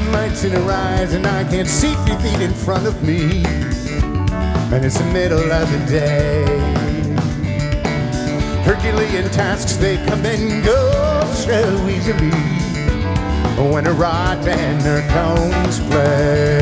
lights in her eyes, and I can't see 3 feet in front of me. And it's the middle of the day. Herculean tasks, they come and go so easily when her rod and her cones play.